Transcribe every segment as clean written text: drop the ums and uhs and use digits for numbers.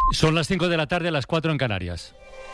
Son las 5 de la tarde, a las 4 en Canarias.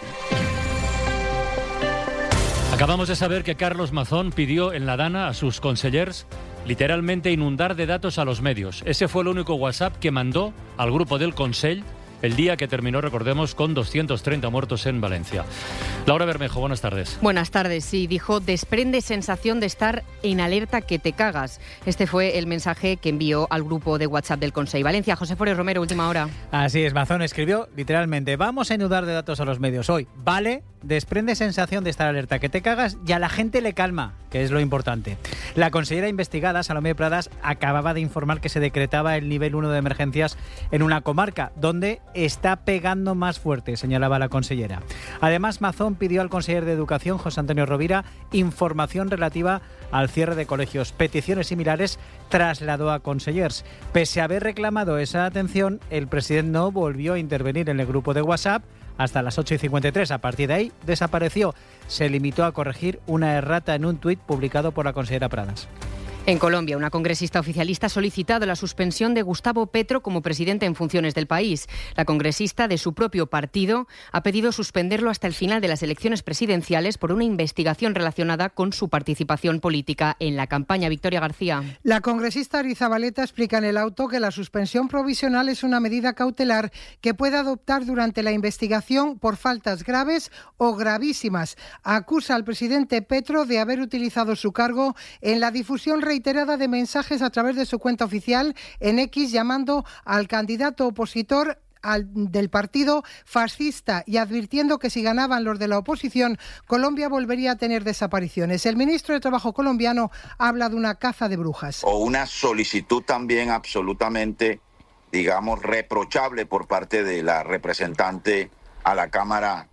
Acabamos de saber que Carlos Mazón pidió en la Dana a sus consellers literalmente inundar de datos a los medios. Ese fue el único WhatsApp que mandó al grupo del Consell el día que terminó, recordemos, con 230 muertos en Valencia. Laura Bermejo, buenas tardes. Buenas tardes. Sí, dijo, desprende sensación de estar en alerta que te cagas. Este fue el mensaje que envió al grupo de WhatsApp del Consell Valencia. José Forés Romero, última hora. Así es, Mazón escribió literalmente, vamos a inundar de datos a los medios hoy. Vale, desprende sensación de estar alerta que te cagas y a la gente le calma, que es lo importante. La consellera investigada, Salomé Pradas, acababa de informar que se decretaba el nivel 1 de emergencias en una comarca donde está pegando más fuerte, señalaba la consellera. Además, Mazón pidió al conseller de Educación, José Antonio Rovira, información relativa al cierre de colegios. Peticiones similares trasladó a consellers. Pese a haber reclamado esa atención, el presidente no volvió a intervenir en el grupo de WhatsApp hasta las 8:53. A partir de ahí desapareció. Se limitó a corregir una errata en un tuit publicado por la consellera Pradas. En Colombia, una congresista oficialista ha solicitado la suspensión de Gustavo Petro como presidente en funciones del país. La congresista de su propio partido ha pedido suspenderlo hasta el final de las elecciones presidenciales por una investigación relacionada con su participación política en la campaña. Victoria García. La congresista Arizabaleta explica en el auto que la suspensión provisional es una medida cautelar que puede adoptar durante la investigación por faltas graves o gravísimas. Acusa al presidente Petro de haber utilizado su cargo en la difusión reiterada de mensajes a través de su cuenta oficial en X, llamando al candidato opositor del partido fascista y advirtiendo que si ganaban los de la oposición, Colombia volvería a tener desapariciones. El ministro de Trabajo colombiano habla de una caza de brujas. O una solicitud también absolutamente, digamos, reprochable por parte de la representante a la Cámara,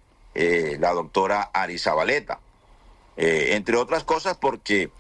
la doctora Arizabaleta. Entre otras cosas porque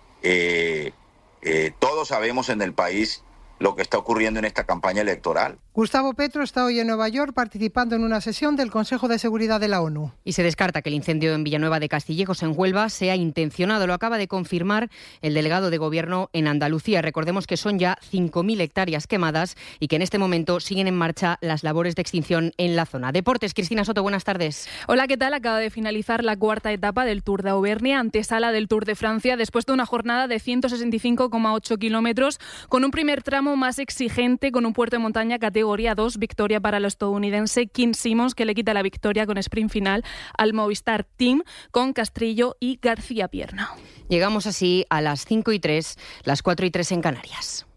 todos sabemos en el país lo que está ocurriendo en esta campaña electoral. Gustavo Petro está hoy en Nueva York participando en una sesión del Consejo de Seguridad de la ONU. Y se descarta que el incendio en Villanueva de Castillejos, en Huelva, sea intencionado. Lo acaba de confirmar el delegado de Gobierno en Andalucía. Recordemos que son ya 5.000 hectáreas quemadas y que en este momento siguen en marcha las labores de extinción en la zona. Deportes, Cristina Soto, buenas tardes. Hola, ¿qué tal? Acaba de finalizar la cuarta etapa del Tour de Auvernia, antesala del Tour de Francia, después de una jornada de 165,8 kilómetros, con un primer tramo más exigente, con un puerto de montaña categoría 2, victoria para el estadounidense Kim Simmons, que le quita la victoria con sprint final al Movistar Team, con Castrillo y García Pierna. Llegamos así a las 5:03, las 4:03 en Canarias.